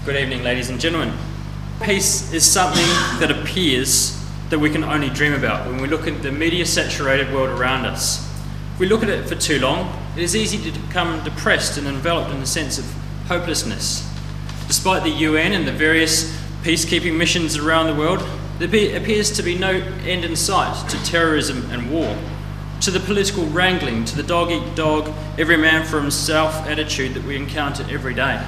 Good evening, ladies and gentlemen. Peace is something that appears that we can only dream about when we look at the media-saturated world around us. If we look at it for too long, it is easy to become depressed and enveloped in a sense of hopelessness. Despite the UN and the various peacekeeping missions around the world, there appears to be no end in sight to terrorism and war, to the political wrangling, to the dog-eat-dog, every man for himself attitude that we encounter every day.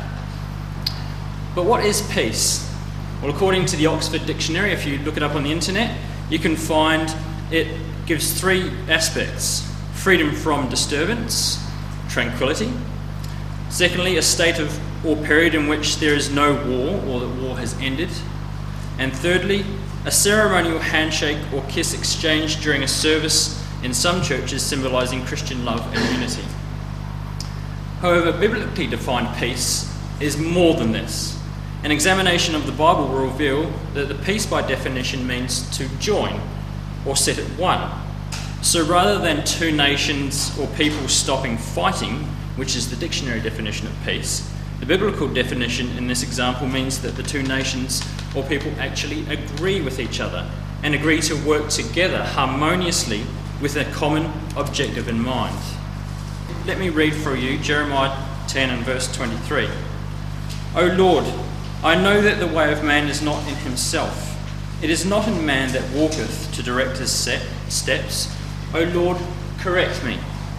But what is peace? Well, according to the Oxford Dictionary, if you look it up on the internet, you can find it gives three aspects: freedom from disturbance, tranquility; secondly, a state of or period in which there is no war or that war has ended; and thirdly, a ceremonial handshake or kiss exchanged during a service in some churches symbolising Christian love and unity. However, biblically defined peace is more than this. An examination of the Bible will reveal that the peace by definition means to join or set at one. So rather than two nations or people stopping fighting, which is the dictionary definition of peace, the biblical definition in this example means that the two nations or people actually agree with each other and agree to work together harmoniously with a common objective in mind. Let me read for you Jeremiah 10 and verse 23. O Lord, I know that the way of man is not in himself. It is not in man that walketh to direct his steps. O Lord, correct me.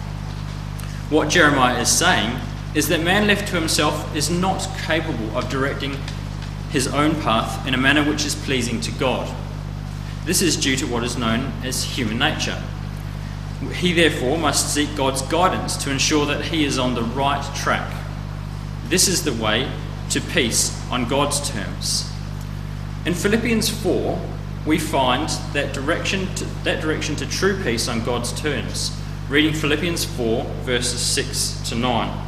What Jeremiah is saying is that man left to himself is not capable of directing his own path in a manner which is pleasing to God. This is due to what is known as human nature. He therefore must seek God's guidance to ensure that he is on the right track. This is the way to peace on God's terms. In Philippians 4, we find that direction to true peace on God's terms. Reading Philippians 4, verses 6 to 9.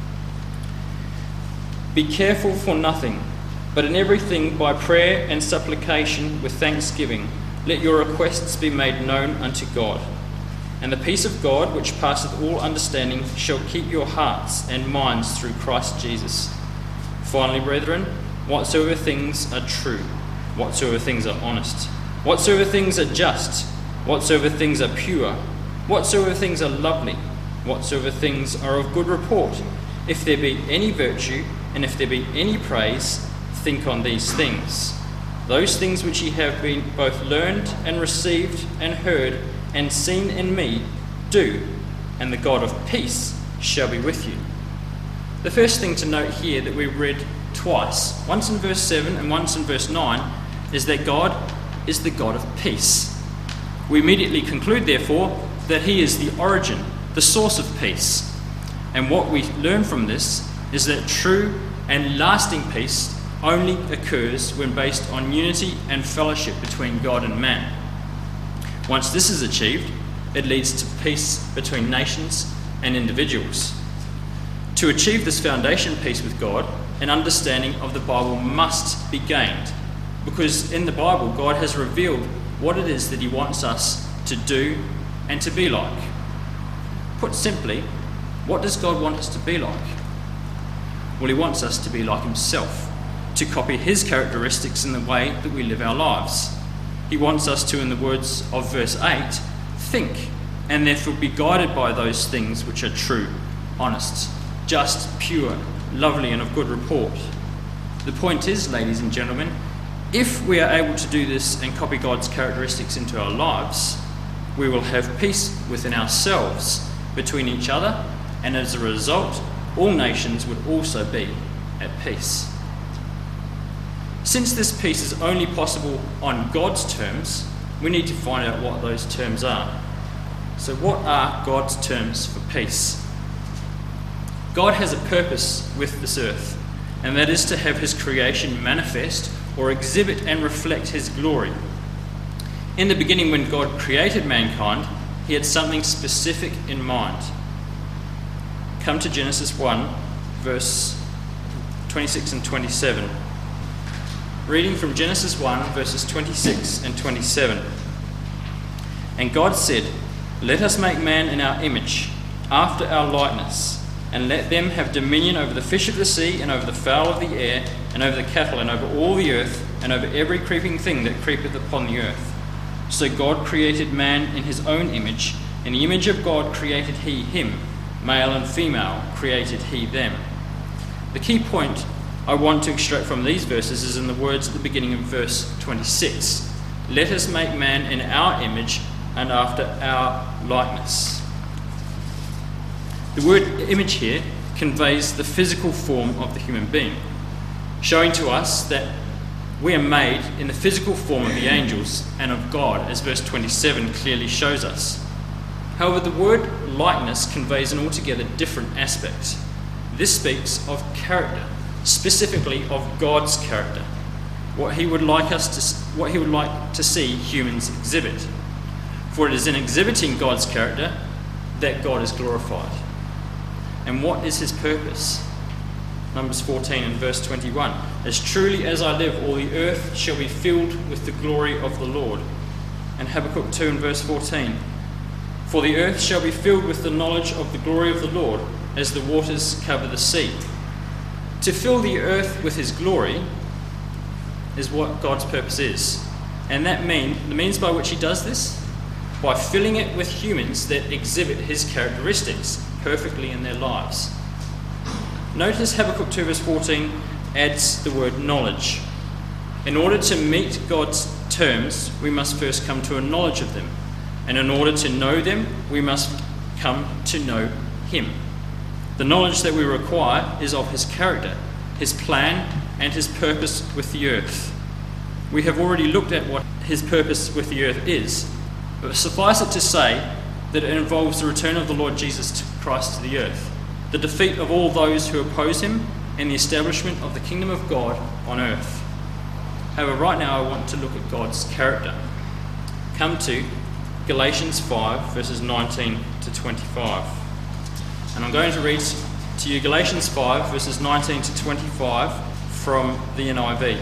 Be careful for nothing, but in everything by prayer and supplication with thanksgiving, let your requests be made known unto God. And the peace of God, which passeth all understanding, shall keep your hearts and minds through Christ Jesus. Finally, brethren, whatsoever things are true, whatsoever things are honest, whatsoever things are just, whatsoever things are pure, whatsoever things are lovely, whatsoever things are of good report, if there be any virtue, and if there be any praise, think on these things. Those things which ye have been both learned and received and heard and seen in me, do, and the God of peace shall be with you. The first thing to note here that we read twice, once in verse 7 and once in verse 9, is that God is the God of peace. We immediately conclude, therefore, that he is the origin, the source of peace. And what we learn from this is that true and lasting peace only occurs when based on unity and fellowship between God and man. Once this is achieved, it leads to peace between nations and individuals. To achieve this foundation peace with God, an understanding of the Bible must be gained, because in the Bible God has revealed what it is that he wants us to do and to be like. Put simply, what does God want us to be like? Well, he wants us to be like himself, to copy his characteristics in the way that we live our lives. He wants us to, in the words of verse 8, think, and therefore be guided by those things which are true, honest, just, pure, lovely, and of good report. The point is, ladies and gentlemen, if we are able to do this and copy God's characteristics into our lives, we will have peace within ourselves, between each other, and as a result, all nations would also be at peace. Since this peace is only possible on God's terms, we need to find out what those terms are. So what are God's terms for peace? God has a purpose with this earth, and that is to have his creation manifest or exhibit and reflect his glory. In the beginning, when God created mankind, he had something specific in mind. Come to Genesis 1, verse 26 and 27. Reading from Genesis 1, verses 26 and 27. And God said, Let us make man in our image, after our likeness, and let them have dominion over the fish of the sea, and over the fowl of the air, and over the cattle, and over all the earth, and over every creeping thing that creepeth upon the earth. So God created man in his own image. In the image of God created he him. Male and female created he them. The key point I want to extract from these verses is in the words at the beginning of verse 26. Let us make man in our image and after our likeness. The word image here conveys the physical form of the human being, showing to us that we are made in the physical form of the angels and of God, as verse 27 clearly shows us. However, the word likeness conveys an altogether different aspect. This speaks of character, specifically of God's character, what he would like to see humans exhibit. For it is in exhibiting God's character that God is glorified. And what is his purpose? Numbers 14 and verse 21. As truly as I live, all the earth shall be filled with the glory of the Lord. And Habakkuk 2 and verse 14. For the earth shall be filled with the knowledge of the glory of the Lord, as the waters cover the sea. To fill the earth with his glory is what God's purpose is. And the means by which he does this? By filling it with humans that exhibit his characteristics perfectly in their lives. Notice Habakkuk 2 verse 14 adds the word knowledge. In order to meet God's terms, we must first come to a knowledge of them. And in order to know them, we must come to know him. The knowledge that we require is of his character, his plan, and his purpose with the earth. We have already looked at what his purpose with the earth is, but suffice it to say that it involves the return of the Lord Jesus Christ to the earth, the defeat of all those who oppose him, and the establishment of the kingdom of God on earth. However, right now I want to look at God's character. Come to Galatians 5 verses 19 to 25. And I'm going to read to you Galatians 5 verses 19 to 25 from the NIV.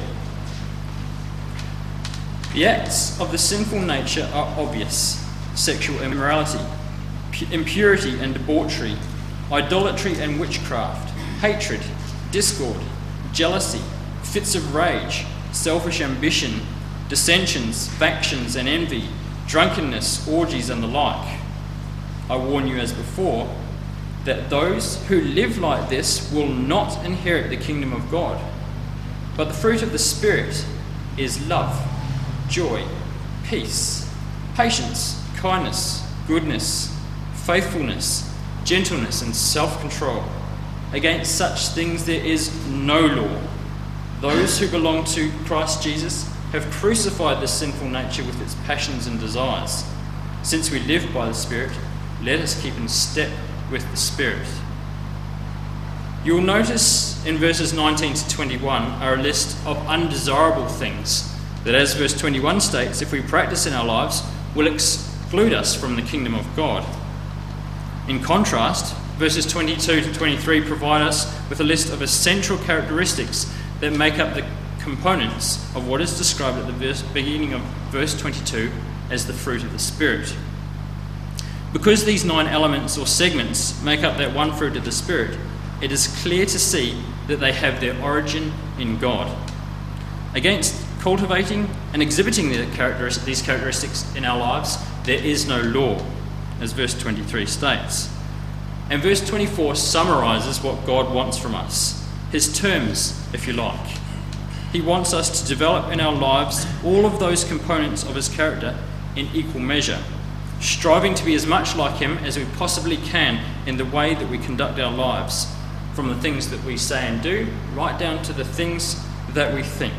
The acts of the sinful nature are obvious: sexual immorality, impurity and debauchery, idolatry and witchcraft, hatred, discord, jealousy, fits of rage, selfish ambition, dissensions, factions and envy, drunkenness, orgies and the like. I warn you as before that those who live like this will not inherit the kingdom of God. But the fruit of the Spirit is love, joy, peace, patience, kindness, goodness, faithfulness, gentleness and self-control. Against such things there is no law. Those who belong to Christ Jesus have crucified the sinful nature with its passions and desires. Since we live by the Spirit, let us keep in step with the Spirit. You will notice in verses 19 to 21 are a list of undesirable things that, as verse 21 states, if we practice in our lives, will exclude us from the kingdom of God. In contrast, verses 22 to 23 provide us with a list of essential characteristics that make up the components of what is described at the beginning of verse 22 as the fruit of the Spirit. Because these 9 elements or segments make up that one fruit of the Spirit, it is clear to see that they have their origin in God. Against cultivating and exhibiting these characteristics in our lives, there is no law, as verse 23 states. And verse 24 summarises what God wants from us, his terms, if you like. He wants us to develop in our lives all of those components of his character in equal measure, striving to be as much like him as we possibly can in the way that we conduct our lives, from the things that we say and do, right down to the things that we think.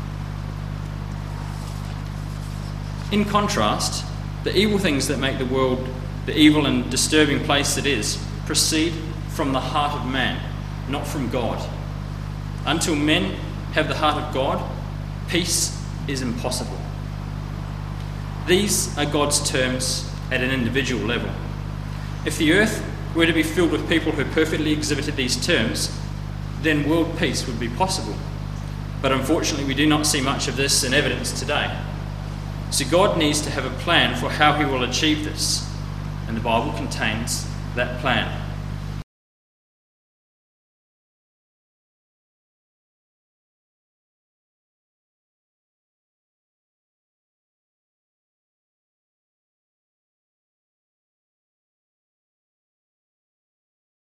In contrast, the evil things that make the world the evil and disturbing place it is proceed from the heart of man, not from God. Until men have the heart of God, peace is impossible. These are God's terms at an individual level. If the earth were to be filled with people who perfectly exhibited these terms, then world peace would be possible. But unfortunately, we do not see much of this in evidence today. So God needs to have a plan for how he will achieve this, and the Bible contains that plan.